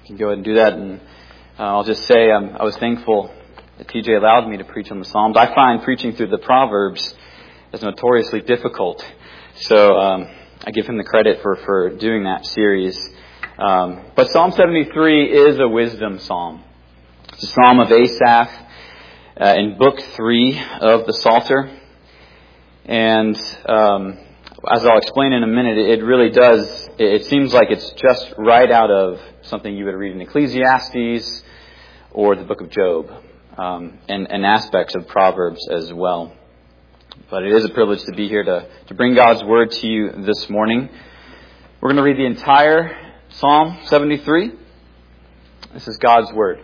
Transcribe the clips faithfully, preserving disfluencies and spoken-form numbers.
You can go ahead and do that. And uh, I'll just say um, I was thankful that T J allowed me to preach on the Psalms. I find preaching through the Proverbs is notoriously difficult. So um, I give him the credit for, for doing that series. Um, but Psalm seventy-three is a wisdom psalm. It's a psalm of Asaph uh, in book three of the Psalter. And um, as I'll explain in a minute, it really does, it seems like it's just right out of something you would read in Ecclesiastes or the book of Job, um, and, and aspects of Proverbs as well. But it is a privilege to be here to, to bring God's Word to you this morning. We're going to read the entire Psalm seventy-three. This is God's Word.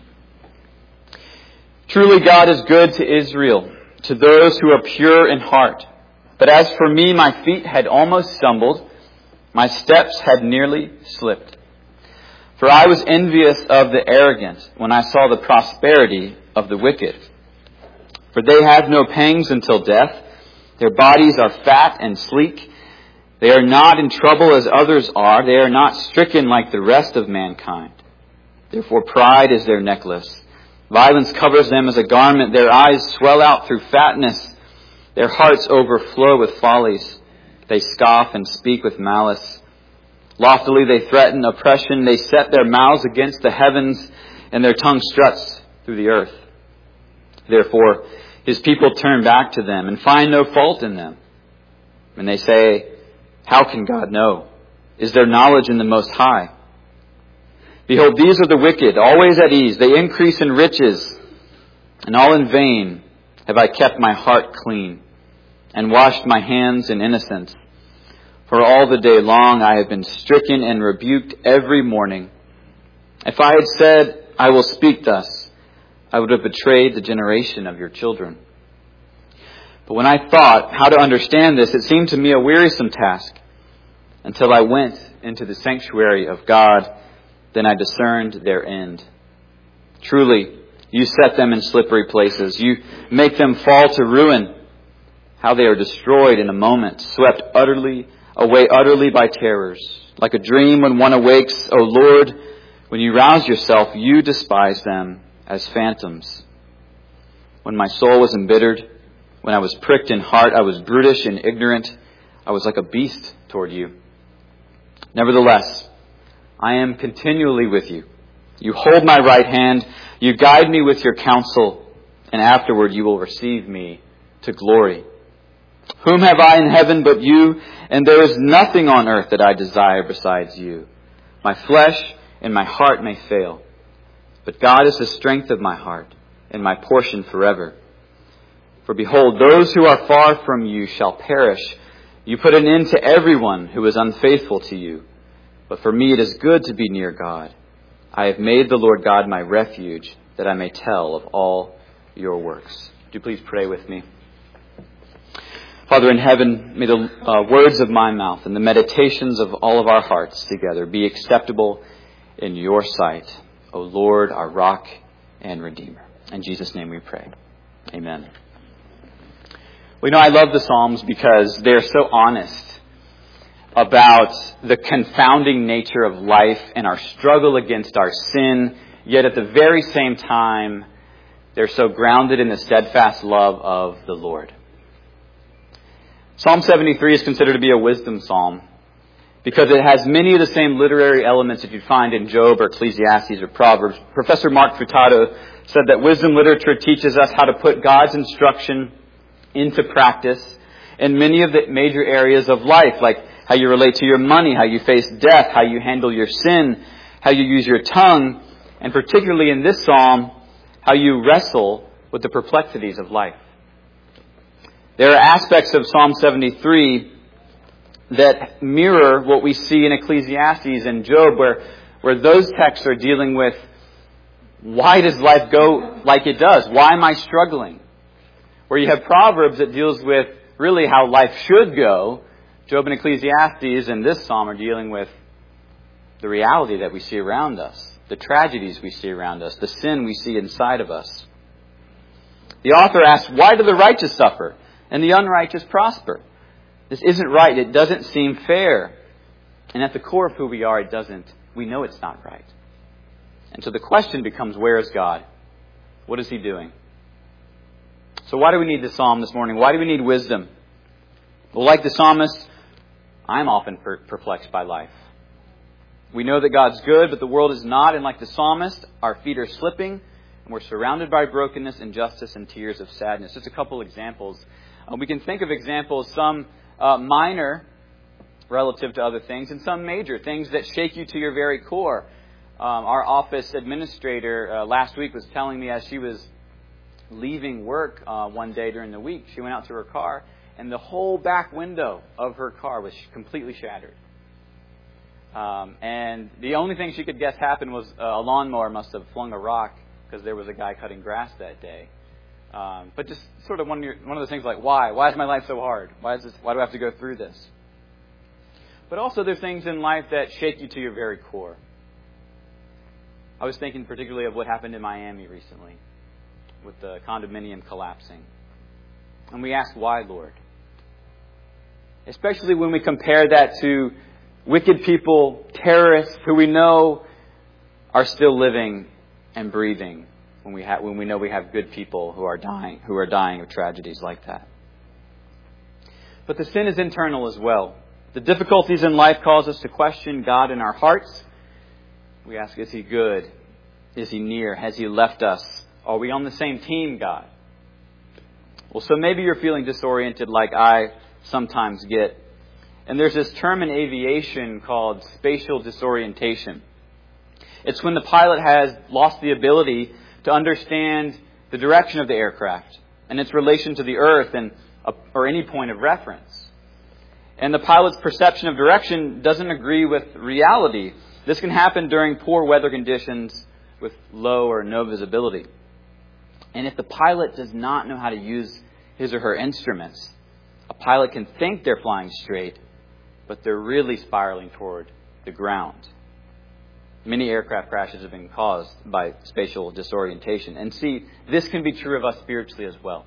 Truly God is good to Israel, to those who are pure in heart. But as for me, my feet had almost stumbled, my steps had nearly slipped. For I was envious of the arrogant when I saw the prosperity of the wicked. For they have no pangs until death. Their bodies are fat and sleek. They are not in trouble as others are. They are not stricken like the rest of mankind. Therefore pride is their necklace. Violence covers them as a garment. Their eyes swell out through fatness. Their hearts overflow with follies. They scoff and speak with malice. Loftily they threaten oppression. They set their mouths against the heavens, and their tongue struts through the earth. Therefore his people turn back to them and find no fault in them. And they say, how can God know? Is there knowledge in the Most High? Behold, these are the wicked, always at ease. They increase in riches, and all in vain have I kept my heart clean and washed my hands in innocence. For all the day long I have been stricken and rebuked every morning. If I had said, I will speak thus, I would have betrayed the generation of your children. But when I thought how to understand this, it seemed to me a wearisome task, until I went into the sanctuary of God. Then I discerned their end. Truly, you set them in slippery places. You make them fall to ruin. How they are destroyed in a moment, swept utterly away utterly by terrors. Like a dream when one awakes, O Lord, when you rouse yourself, you despise them as phantoms. When my soul was embittered, when I was pricked in heart, I was brutish and ignorant. I was like a beast toward you. Nevertheless, I am continually with you. You hold my right hand. You guide me with your counsel. And afterward you will receive me to glory. Whom have I in heaven but you? And there is nothing on earth that I desire besides you. My flesh and my heart may fail, but God is the strength of my heart and my portion forever. For behold, those who are far from you shall perish. You put an end to everyone who is unfaithful to you. But for me it is good to be near God. I have made the Lord God my refuge, that I may tell of all your works. Would you please pray with me? Father in heaven, may the uh, words of my mouth and the meditations of all of our hearts together be acceptable in your sight, O Lord, our rock and redeemer. In Jesus' name we pray. Amen. Well, you know, I love the Psalms because they're so honest about the confounding nature of life and our struggle against our sin, yet at the very same time, they're so grounded in the steadfast love of the Lord. Psalm seventy-three is considered to be a wisdom psalm because it has many of the same literary elements that you'd find in Job or Ecclesiastes or Proverbs. Professor Mark Furtado said that wisdom literature teaches us how to put God's instruction into practice in many of the major areas of life, like how you relate to your money, how you face death, how you handle your sin, how you use your tongue, and particularly in this psalm, how you wrestle with the perplexities of life. There are aspects of Psalm seventy-three that mirror what we see in Ecclesiastes and Job, where, where those texts are dealing with, why does life go like it does? Why am I struggling? Where you have Proverbs that deals with really how life should go. Job and Ecclesiastes and this psalm are dealing with the reality that we see around us, the tragedies we see around us, the sin we see inside of us. The author asks, why do the righteous suffer and the unrighteous prosper? This isn't right. It doesn't seem fair. And at the core of who we are, it doesn't. We know it's not right. And so the question becomes, where is God? What is He doing? So why do we need this psalm this morning? Why do we need wisdom? Well, like the psalmist, I'm often per- perplexed by life. We know that God's good, but the world is not. And like the psalmist, our feet are slipping, and we're surrounded by brokenness, injustice, and tears of sadness. Just a couple examples. Uh, we can think of examples, some uh, minor relative to other things, and some major, things that shake you to your very core. Um, our office administrator uh, last week was telling me as she was leaving work uh, one day during the week, she went out to her car, and the whole back window of her car was completely shattered. Um, and the only thing she could guess happened was uh, a lawnmower must have flung a rock because there was a guy cutting grass that day. Um, but just sort of one of, your, one of those things like, why? Why is my life so hard? Why is this? Why do I have to go through this? But also there's things in life that shake you to your very core. I was thinking particularly of what happened in Miami recently with the condominium collapsing. And we ask, why, Lord? Especially when we compare that to wicked people, terrorists, who we know are still living and breathing when we have, when we know we have good people who are dying, who are dying of tragedies like that. But the sin is internal as well. The difficulties in life cause us to question God in our hearts. We ask, is He good? Is He near? Has He left us? Are we on the same team, God? Well, so maybe you're feeling disoriented like I sometimes get. And there's this term in aviation called spatial disorientation. It's when the pilot has lost the ability to understand the direction of the aircraft and its relation to the earth and or any point of reference. And the pilot's perception of direction doesn't agree with reality. This can happen during poor weather conditions with low or no visibility. And if the pilot does not know how to use his or her instruments, a pilot can think they're flying straight, but they're really spiraling toward the ground. Many aircraft crashes have been caused by spatial disorientation. And see, this can be true of us spiritually as well.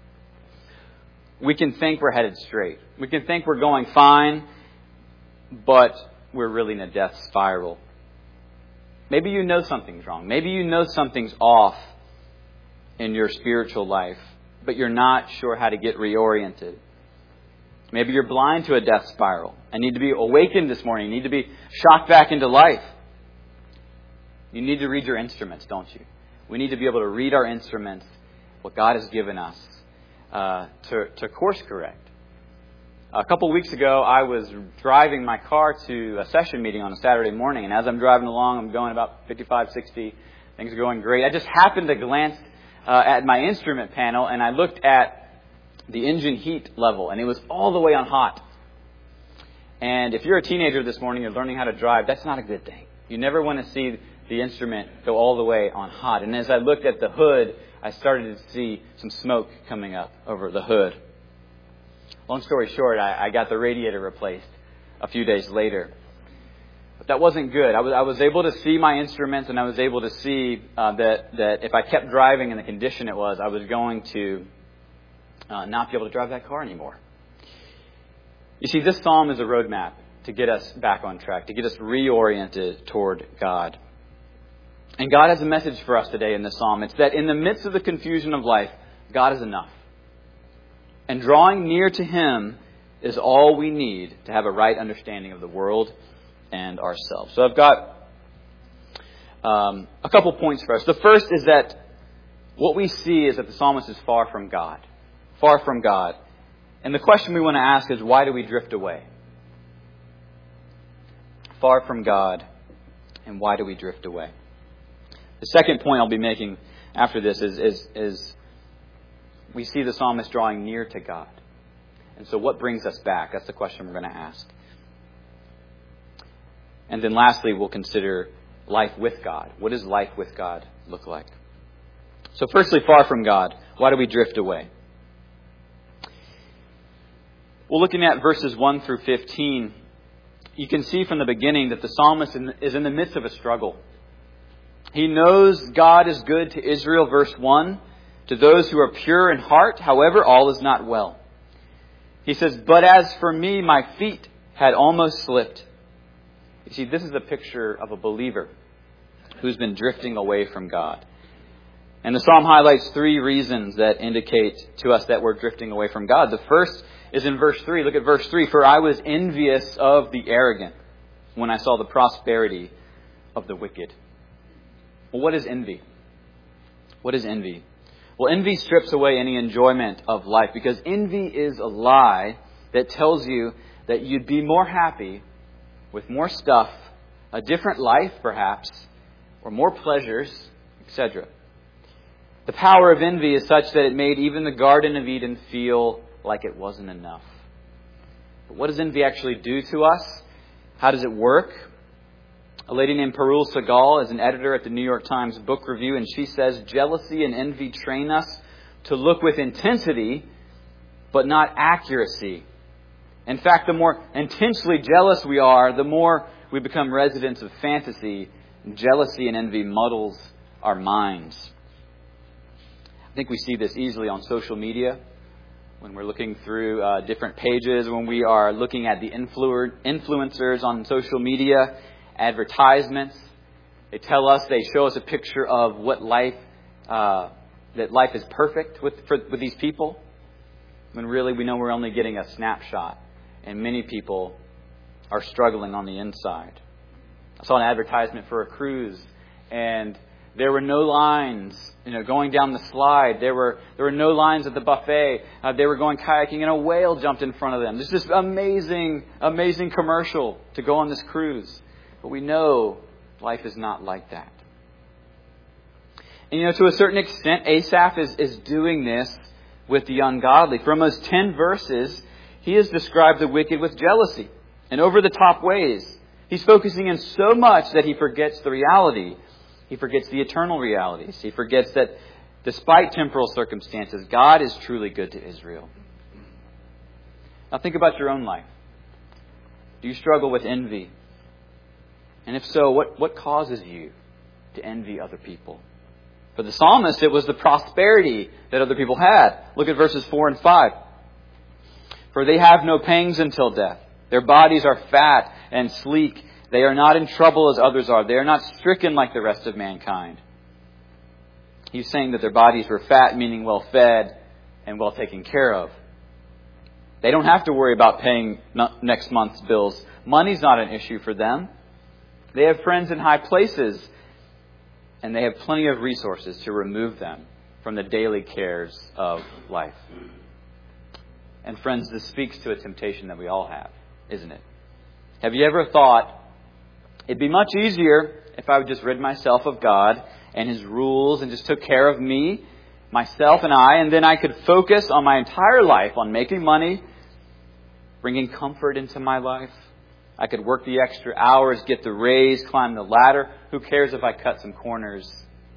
We can think we're headed straight. We can think we're going fine, but we're really in a death spiral. Maybe you know something's wrong. Maybe you know something's off in your spiritual life, but you're not sure how to get reoriented. Maybe you're blind to a death spiral and need to be awakened this morning. You need to be shocked back into life. You need to read your instruments, don't you? We need to be able to read our instruments, what God has given us, uh, to, to course correct. A couple of weeks ago, I was driving my car to a session meeting on a Saturday morning, and as I'm driving along, I'm going about fifty-five, sixty. Things are going great. I just happened to glance uh, at my instrument panel, and I looked at the engine heat level, and it was all the way on hot. And if you're a teenager this morning, you're learning how to drive, that's not a good thing. You never want to see the instrument go all the way on hot. And as I looked at the hood, I started to see some smoke coming up over the hood. Long story short, I, I got the radiator replaced a few days later. But that wasn't good. I was, I was able to see my instruments, and I was able to see uh, that, that if I kept driving in the condition it was, I was going to uh, not be able to drive that car anymore. You see, this psalm is a roadmap to get us back on track, to get us reoriented toward God. And God has a message for us today in this psalm. It's that in the midst of the confusion of life, God is enough. And drawing near to Him is all we need to have a right understanding of the world and ourselves. So I've got um, a couple points for us. The first is that what we see is that the psalmist is far from God. Far from God. And the question we want to ask is, why do we drift away? Far from God, and why do we drift away? The second point I'll be making after this is, is, is we see the psalmist drawing near to God. And so what brings us back? That's the question we're going to ask. And then lastly, we'll consider life with God. What does life with God look like? So firstly, far from God, why do we drift away? Well, looking at verses one through fifteen, you can see from the beginning that the psalmist is in the midst of a struggle. He knows God is good to Israel, verse one, to those who are pure in heart. However, all is not well. He says, but as for me, my feet had almost slipped. You see, this is a picture of a believer who's been drifting away from God. And the psalm highlights three reasons that indicate to us that we're drifting away from God. The first is in verse three. Look at verse three. For I was envious of the arrogant when I saw the prosperity of the wicked. Well, what is envy? What is envy? Well, envy strips away any enjoyment of life, because envy is a lie that tells you that you'd be more happy with more stuff, a different life perhaps, or more pleasures, et cetera. The power of envy is such that it made even the Garden of Eden feel like it wasn't enough. But what does envy actually do to us? How does it work? A lady named Parul Sagal is an editor at the New York Times Book Review, and she says, jealousy and envy train us to look with intensity, but not accuracy. In fact, the more intensely jealous we are, the more we become residents of fantasy. Jealousy and envy muddles our minds. I think we see this easily on social media. When we're looking through uh, different pages, when we are looking at the influ- influencers on social media, advertisements, they tell us, they show us a picture of what life, uh, that life is perfect with for, with these people, when really we know we're only getting a snapshot, and many people are struggling on the inside. I saw an advertisement for a cruise, and there were no lines, you know, going down the slide. There were there were no lines at the buffet. Uh, they were going kayaking, and a whale jumped in front of them. This is amazing, amazing commercial to go on this cruise. But we know life is not like that. And, you know, to a certain extent, Asaph is, is doing this with the ungodly. For almost ten verses, he has described the wicked with jealousy and over-the-top ways. He's focusing in so much that he forgets the reality. He forgets the eternal realities. He forgets that despite temporal circumstances, God is truly good to Israel. Now think about your own life. Do you struggle with envy? And if so, what, what causes you to envy other people? For the psalmist, it was the prosperity that other people had. Look at verses four and five. For they have no pangs until death. Their bodies are fat and sleek. They are not in trouble as others are. They are not stricken like the rest of mankind. He's saying that their bodies were fat, meaning well fed and well taken care of. They don't have to worry about paying next month's bills. Money's not an issue for them. They have friends in high places, and they have plenty of resources to remove them from the daily cares of life. And friends, this speaks to a temptation that we all have, isn't it? Have you ever thought, it'd be much easier if I would just rid myself of God and His rules and just took care of me, myself and I, and then I could focus on my entire life on making money, bringing comfort into my life. I could work the extra hours, get the raise, climb the ladder. Who cares if I cut some corners?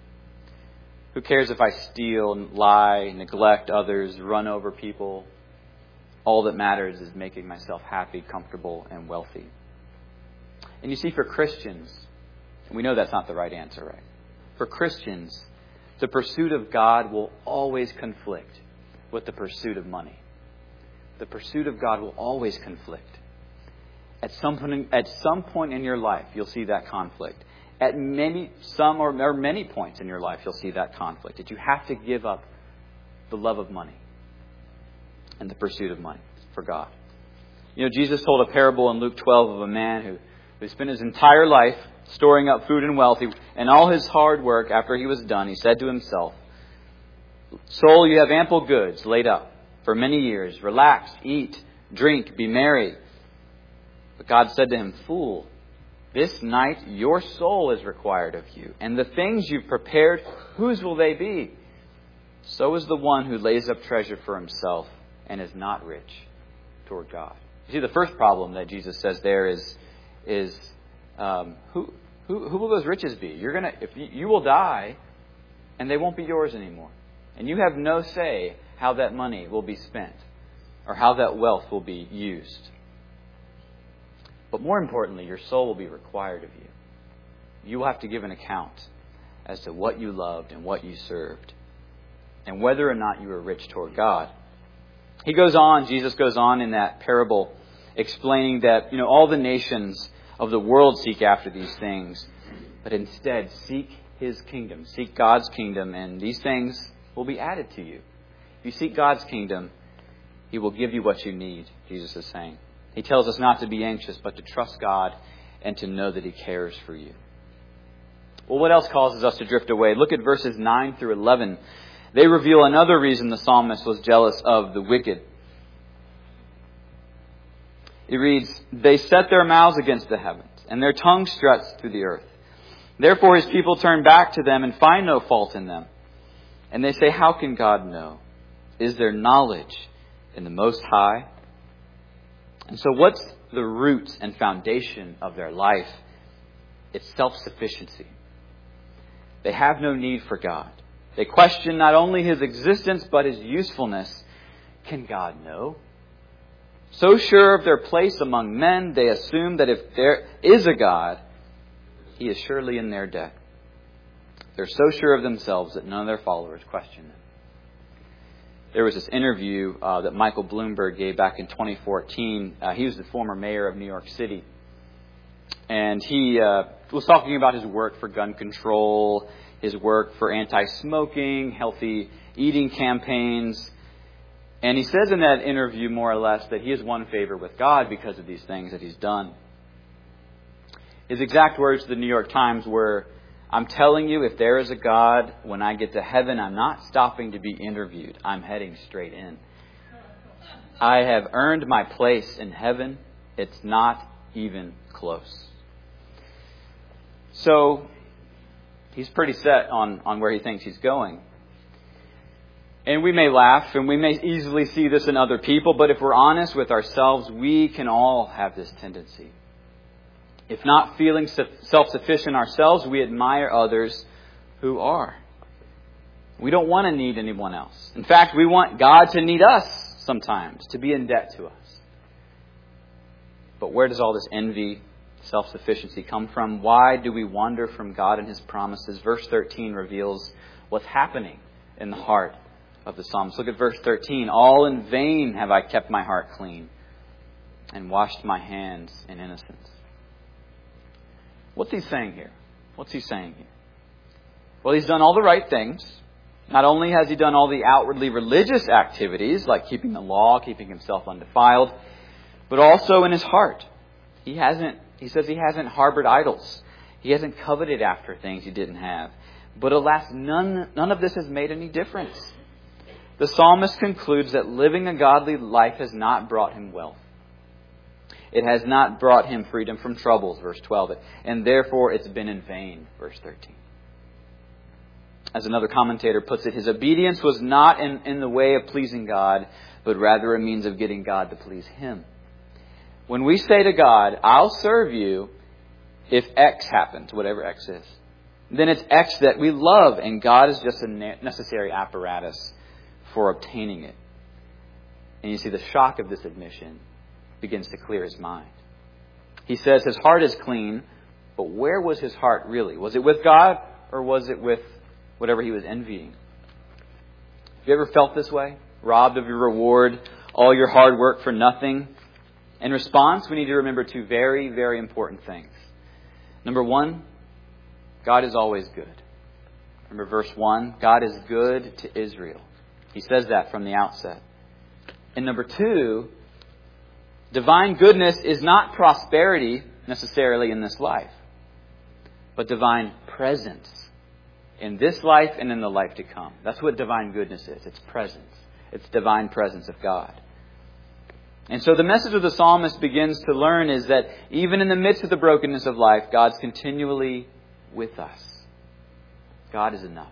Who cares if I steal and lie, neglect others, run over people? All that matters is making myself happy, comfortable, and wealthy. And you see, for Christians, and we know that's not the right answer, right? For Christians, the pursuit of God will always conflict with the pursuit of money. The pursuit of God will always conflict. At some point, at some point in your life, you'll see that conflict. At many, some or, or many points in your life, you'll see that conflict. That you have to give up the love of money and the pursuit of money for God. You know, Jesus told a parable in Luke twelve of a man who, who spent his entire life storing up food and wealth, and all his hard work after he was done, he said to himself, "Soul, you have ample goods laid up for many years. Relax, eat, drink, be merry." But God said to him, "Fool, this night your soul is required of you, and the things you've prepared, whose will they be? So is the one who lays up treasure for himself and is not rich toward God." You see, the first problem that Jesus says there is, is um, who, who who will those riches be? You're gonna if you, you will die, and they won't be yours anymore, and you have no say how that money will be spent or how that wealth will be used. But more importantly, your soul will be required of you. You will have to give an account as to what you loved and what you served, and whether or not you were rich toward God. He goes on, Jesus goes on in that parable, explaining that, you know, all the nations of the world seek after these things, But instead, seek His kingdom. Seek God's kingdom, and these things will be added to you. If you seek God's kingdom, He will give you what you need, Jesus is saying. He tells us not to be anxious, but to trust God and to know that He cares for you. Well, what else causes us to drift away? Look at verses nine through eleven. They reveal another reason the psalmist was jealous of the wicked. It reads, "They set their mouths against the heavens, and their tongue struts through the earth. Therefore His people turn back to them and find no fault in them. And they say, how can God know? Is there knowledge in the Most High?" And so what's the root and foundation of their life? It's self-sufficiency. They have no need for God. They question not only His existence, but His usefulness. Can God know? So sure of their place among men, they assume that if there is a God, He is surely in their debt. They're so sure of themselves that none of their followers question them. There was this interview uh, that Michael Bloomberg gave back in twenty fourteen. Uh, he was the former mayor of New York City. And he uh, was talking about his work for gun control, his work for anti-smoking, healthy eating campaigns. And he says in that interview, more or less, that he has won favor with God because of these things that he's done. His exact words to the New York Times were, "I'm telling you, if there is a God, when I get to heaven, I'm not stopping to be interviewed. I'm heading straight in. I have earned my place in heaven. It's not even close." So, he's pretty set on, on where he thinks he's going. And we may laugh, and we may easily see this in other people, but if we're honest with ourselves, we can all have this tendency. If not feeling self-sufficient ourselves, we admire others who are. We don't want to need anyone else. In fact, we want God to need us sometimes, to be in debt to us. But where does all this envy, self-sufficiency come from? Why do we wander from God and His promises? Verse thirteen reveals what's happening in the heart of the psalmist. Look at verse thirteen. "All in vain have I kept my heart clean and washed my hands in innocence." What's he saying here? What's he saying here? Well, he's done all the right things. Not only has he done all the outwardly religious activities, like keeping the law, keeping himself undefiled, but also in his heart. He hasn't, he says he hasn't harbored idols. He hasn't coveted after things he didn't have. But alas, none, none of this has made any difference. The psalmist concludes that living a godly life has not brought him wealth. It has not brought him freedom from troubles, verse twelve. And therefore it's been in vain, verse thirteen. As another commentator puts it, his obedience was not in, in the way of pleasing God, but rather a means of getting God to please him. When we say to God, I'll serve you if X happens, whatever X is, then it's X that we love, and God is just a necessary apparatus for obtaining it. And you see the shock of this admission begins to clear his mind. He says his heart is clean, but where was his heart really? Was it with God, or was it with whatever he was envying? Have you ever felt this way? Robbed of your reward, all your hard work for nothing? In response, we need to remember two very, very important things. Number one, God is always good. Remember verse one, God is good to Israel. He says that from the outset. And number two, divine goodness is not prosperity necessarily in this life, but divine presence in this life and in the life to come. That's what divine goodness is. It's presence. It's divine presence of God. And so the message of the psalmist begins to learn is that even in the midst of the brokenness of life, God's continually with us. God is enough.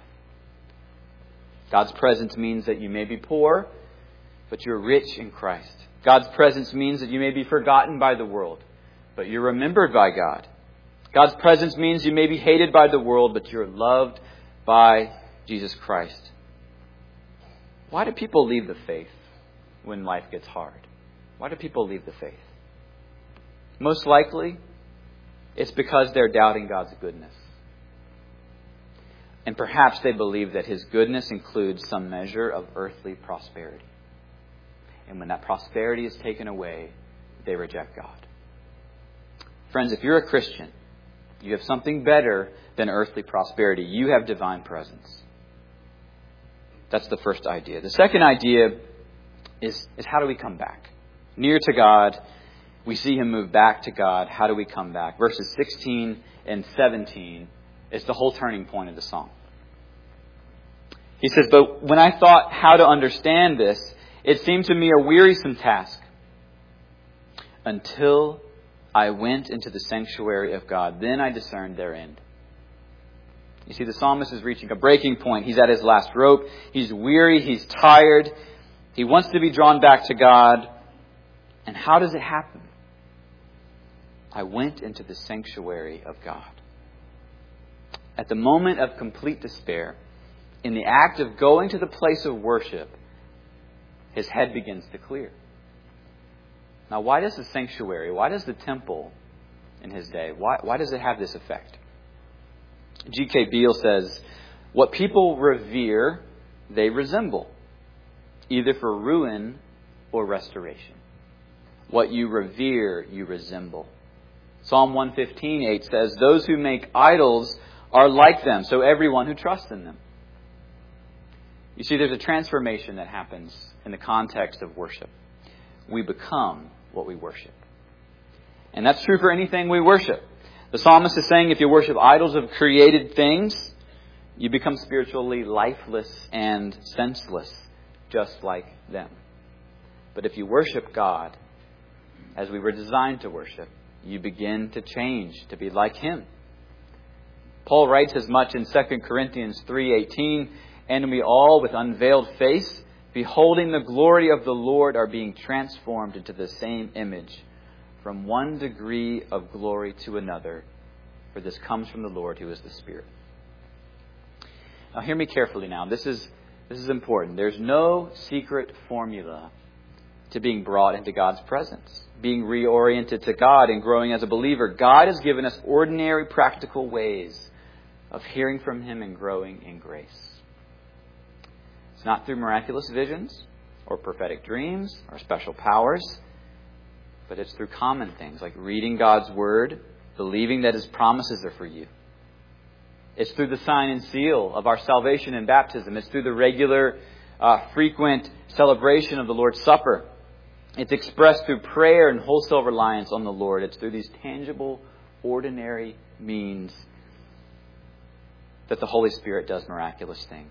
God's presence means that you may be poor, but you're rich in Christ. God's presence means that you may be forgotten by the world, but you're remembered by God. God's presence means you may be hated by the world, but you're loved by Jesus Christ. Why do people leave the faith when life gets hard? Why do people leave the faith? Most likely, it's because they're doubting God's goodness. And perhaps they believe that His goodness includes some measure of earthly prosperity. And when that prosperity is taken away, they reject God. Friends, if you're a Christian, You have something better than earthly prosperity. You have divine presence. That's the first idea. The second idea is, is how do we come back? Near to God. We see him move back to God. How do we come back? Verses sixteen and seventeen is the whole turning point of the song. He says, but when I thought how to understand this, it seemed to me a wearisome task until I went into the sanctuary of God. Then I discerned their end. You see, the psalmist is reaching a breaking point. He's at his last rope. He's weary. He's tired. He wants to be drawn back to God. And how does it happen? I went into the sanctuary of God. At the moment of complete despair, in the act of going to the place of worship, his head begins to clear. Now, why does the sanctuary, why does the temple in his day, why, why does it have this effect? G K Beale says, what people revere, they resemble, either for ruin or restoration. What you revere, you resemble. Psalm one fifteen, eight says, those who make idols are like them, so everyone who trusts in them. You see, there's a transformation that happens in the context of worship. We become what we worship. And that's true for anything we worship. The psalmist is saying if you worship idols of created things, you become spiritually lifeless and senseless, just like them. But if you worship God as we were designed to worship, you begin to change to be like him. Paul writes as much in Second Corinthians three eighteen, and we all with unveiled face, beholding the glory of the Lord, are being transformed into the same image from one degree of glory to another. For this comes from the Lord who is the Spirit. Now hear me carefully now. This is, this is important. There's no secret formula to being brought into God's presence, being reoriented to God and growing as a believer. God has given us ordinary practical ways of hearing from him and growing in grace. It's not through miraculous visions or prophetic dreams or special powers, but it's through common things like reading God's Word, believing that his promises are for you. It's through the sign and seal of our salvation and baptism. It's through the regular, uh, frequent celebration of the Lord's Supper. It's expressed through prayer and wholesale reliance on the Lord. It's through these tangible, ordinary means that the Holy Spirit does miraculous things.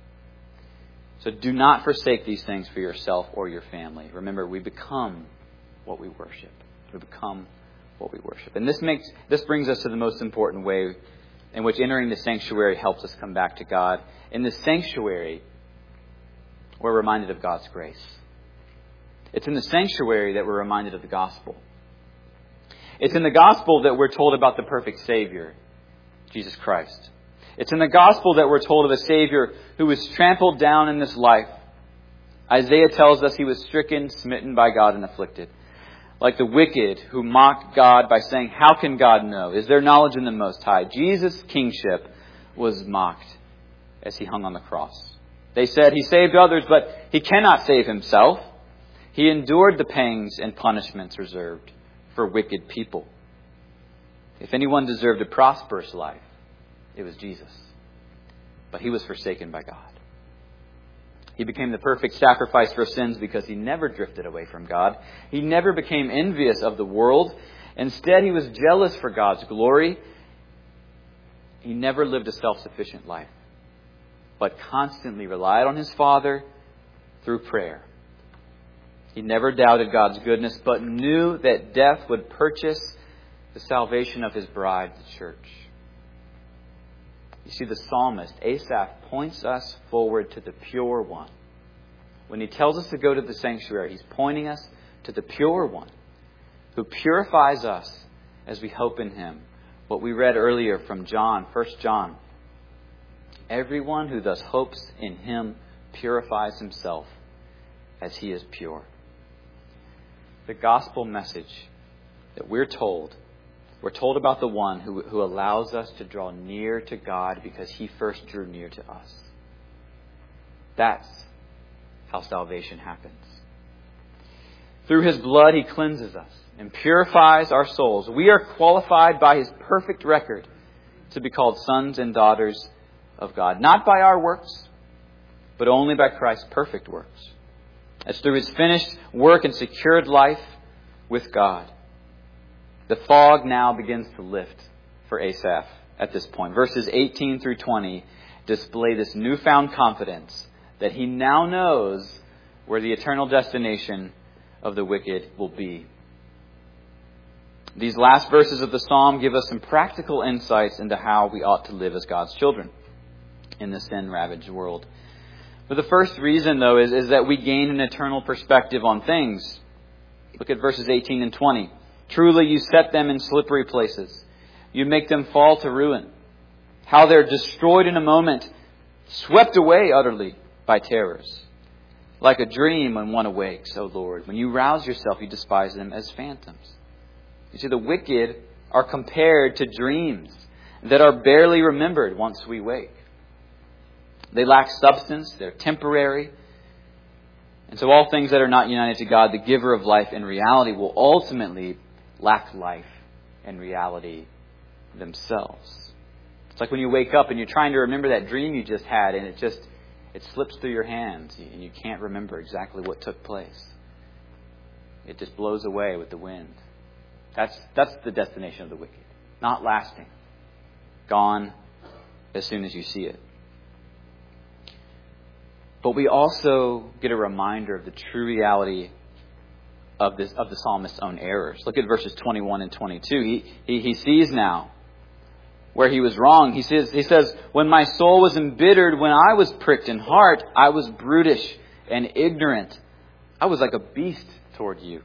So do not forsake these things for yourself or your family. Remember, we become what we worship. We become what we worship. And this makes this brings us to the most important way in which entering the sanctuary helps us come back to God. In the sanctuary, we're reminded of God's grace. It's in the sanctuary that we're reminded of the gospel. It's in the gospel that we're told about the perfect Savior, Jesus Christ. It's in the gospel that we're told of a Savior who was trampled down in this life. Isaiah tells us he was stricken, smitten by God, and afflicted. Like the wicked who mocked God by saying, how can God know? Is there knowledge in the Most High? Jesus' kingship was mocked as he hung on the cross. They said he saved others, but he cannot save himself. He endured the pangs and punishments reserved for wicked people. If anyone deserved a prosperous life, it was Jesus. But he was forsaken by God. He became the perfect sacrifice for sins because he never drifted away from God. He never became envious of the world. Instead, he was jealous for God's glory. He never lived a self-sufficient life, but constantly relied on his Father through prayer. He never doubted God's goodness, but knew that death would purchase the salvation of his bride, the church. You see, the psalmist, Asaph, points us forward to the pure one. When he tells us to go to the sanctuary, he's pointing us to the pure one who purifies us as we hope in him. What we read earlier from John, First John. Everyone who thus hopes in him purifies himself as he is pure. The gospel message that we're told, we're told about the one who, who allows us to draw near to God because he first drew near to us. That's how salvation happens. Through his blood, he cleanses us. and purifies our souls, we are qualified by His perfect record to be called sons and daughters of God. Not by our works, but only by Christ's perfect works. It's through His finished work and secured life with God. The fog now begins to lift for Asaph at this point. Verses eighteen through twenty display this newfound confidence that he now knows where the eternal destination of the wicked will be. These last verses of the psalm give us some practical insights into how we ought to live as God's children in this sin-ravaged world. But the first reason, though, is, is that we gain an eternal perspective on things. Look at verses eighteen and twenty. Truly you set them in slippery places. You make them fall to ruin. How they're destroyed in a moment, swept away utterly by terrors. Like a dream when one awakes, O Lord. When you rouse yourself, you despise them as phantoms. You see, the wicked are compared to dreams that are barely remembered once we wake. They lack substance, they're temporary. And so all things that are not united to God, the giver of life in reality, will ultimately lack life and reality themselves. It's like when you wake up and you're trying to remember that dream you just had, and it just it slips through your hands and you can't remember exactly what took place. It just blows away with the wind. That's that's the destination of the wicked. Not lasting. Gone as soon as you see it. But we also get a reminder of the true reality of this of the psalmist's own errors. Look at verses twenty-one and twenty-two. He he, he sees now where he was wrong. He says, he says, when my soul was embittered, when I was pricked in heart, I was brutish and ignorant. I was like a beast toward you.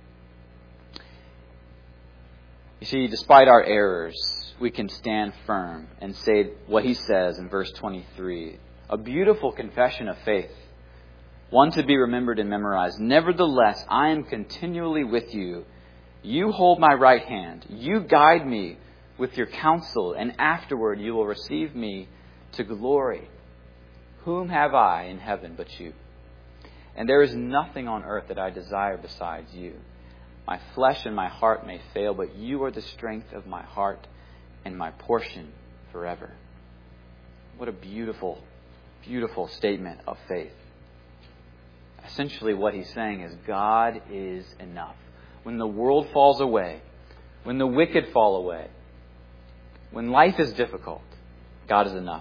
You see, despite our errors, we can stand firm and say what he says in verse twenty-three. A beautiful confession of faith. One to be remembered and memorized. Nevertheless, I am continually with you. You hold my right hand. You guide me with your counsel, and afterward you will receive me to glory. Whom have I in heaven but you? And there is nothing on earth that I desire besides you. My flesh and my heart may fail, but you are the strength of my heart and my portion forever. What a beautiful, beautiful statement of faith. Essentially what he's saying is God is enough. When the world falls away, when the wicked fall away, when life is difficult, God is enough.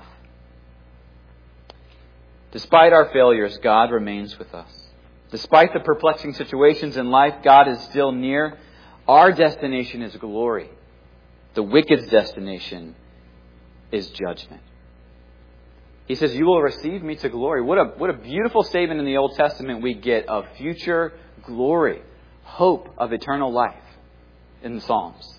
Despite our failures, God remains with us. Despite the perplexing situations in life, God is still near. Our destination is glory. The wicked's destination is judgment. He says, you will receive me to glory. What a, what a beautiful statement in the Old Testament we get of future glory, hope of eternal life in the Psalms.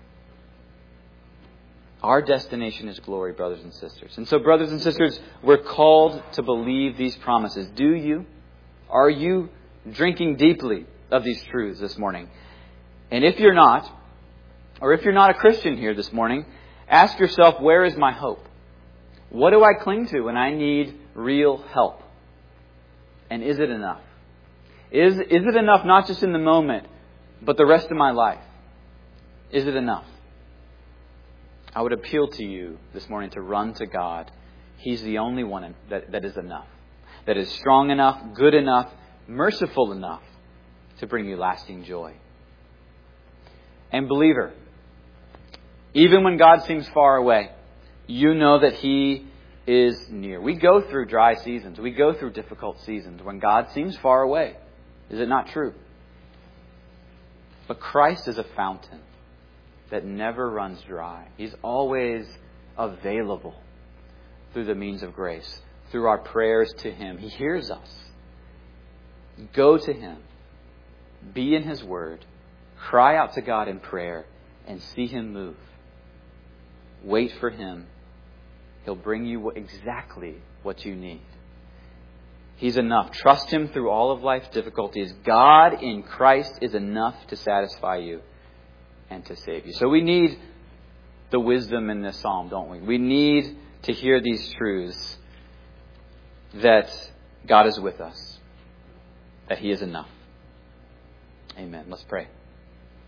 Our destination is glory, brothers and sisters. And so, brothers and sisters, we're called to believe these promises. Do you? Are you drinking deeply of these truths this morning? And if you're not, or if you're not a Christian here this morning, ask yourself, where is my hope? What do I cling to when I need real help? And is it enough? Is, is it enough not just in the moment, but the rest of my life? Is it enough? I would appeal to you this morning to run to God. He's the only one that, that is enough. That is strong enough, good enough, merciful enough to bring you lasting joy. And believer, even when God seems far away, you know that He is near. We go through dry seasons. We go through difficult seasons when God seems far away. Is it not true? But Christ is a fountain that never runs dry. He's always available through the means of grace, through our prayers to Him. He hears us. Go to Him. Be in His Word. Cry out to God in prayer and see Him move. Wait for Him. He'll bring you exactly what you need. He's enough. Trust Him through all of life's difficulties. God in Christ is enough to satisfy you and to save you. So we need the wisdom in this psalm, don't we? We need to hear these truths that God is with us, that He is enough. Amen. Let's pray.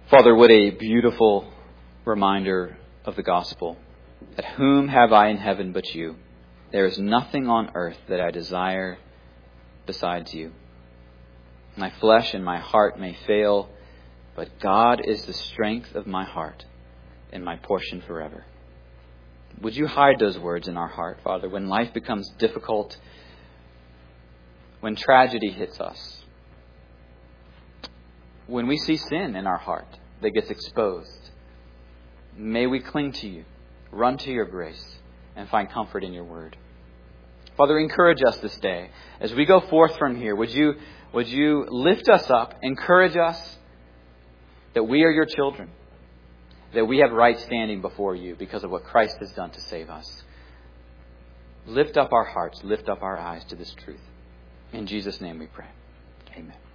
Father, what a beautiful reminder of the gospel. That whom have I in heaven but you? There is nothing on earth that I desire besides you. My flesh and my heart may fail, but God is the strength of my heart and my portion forever. Would you hide those words in our heart, Father, when life becomes difficult, when tragedy hits us, when we see sin in our heart that gets exposed. May we cling to you, run to your grace, and find comfort in your word. Father, encourage us this day. As we go forth from here, would you, would you lift us up, encourage us that we are your children, that we have right standing before you because of what Christ has done to save us. Lift up our hearts, lift up our eyes to this truth. In Jesus' name we pray. Amen.